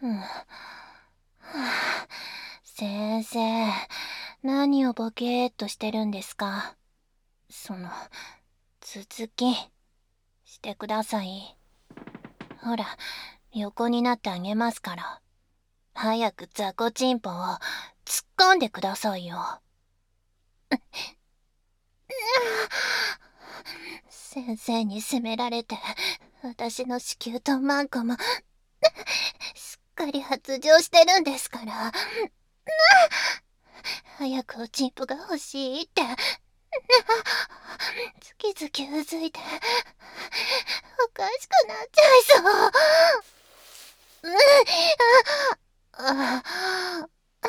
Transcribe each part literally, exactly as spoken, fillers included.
うん。はあ、先生、何をボケーっとしてるんですか？その、続き、してください。ほら、横になってあげますから。早く雑魚チンポを突っ込んでくださいよ。先生に責められて、私の子宮とマンコも、すっかり発情してるんですから。早くおちんぽが欲しいって。ズキズキうずいて、おかしくなっちゃいそう。うんああ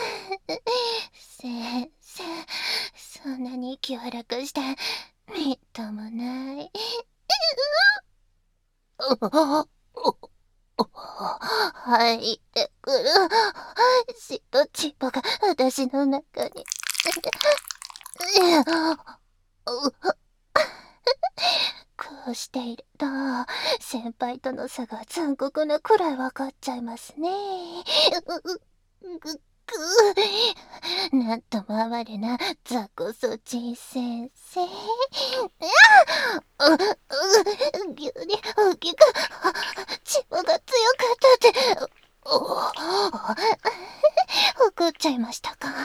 先生、そんなに気を荒くして、みっともない。入ってくる。しとちっぽが私の中に。こうしていると、先輩との差が残酷なくらい分かっちゃいますね。ぐ、ぐ、なんとも哀れなザコソチン先生。うう、急に大きく、血が強かったって、お怒っちゃいましたか？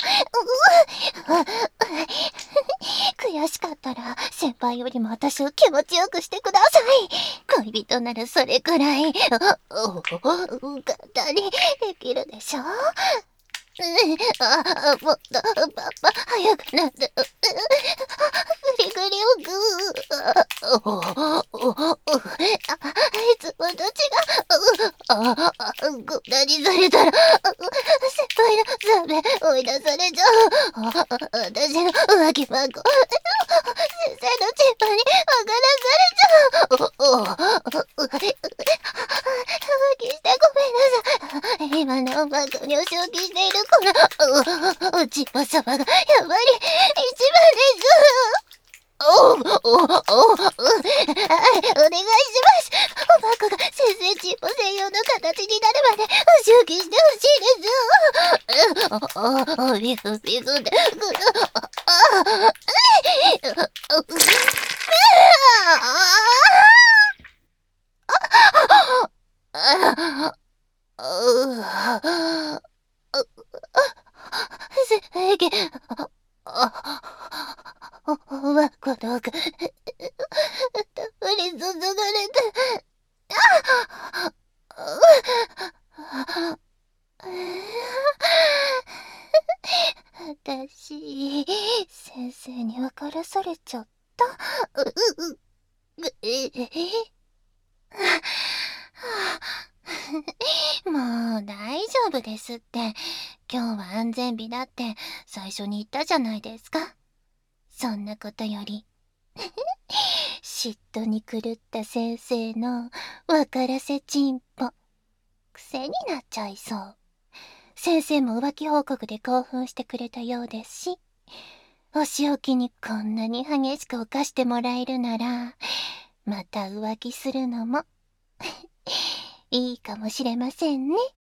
悔しかったら先輩よりも私を気持ちよくしてください。恋人ならそれくらい簡単にできるでしょ。あもっとパパ早くなってグリグリをグーいつもと違うあこんなにされたら先輩のザメ追い出されちゃう。私の浮気箱先生のチッパに分からされちゃう。浮気してごめんなさい。今の音楽にお仕置きしているこのうちぽ様がやっぱり一番です。おおおおお願いします。おばこが先生チンポ専用の形になるまでお仕置きしてほしいです。おおビクビクで制限おばこどうかたっぷり注がれて私先生に分からされちゃった。ううええもう大丈夫ですって。今日は安全日だって最初に言ったじゃないですか。そんなことより嫉妬に狂った先生の分からせチンポ癖になっちゃいそう。先生も浮気報告で興奮してくれたようですし、お仕置きにこんなに激しく犯してもらえるならまた浮気するのもいいかもしれませんね。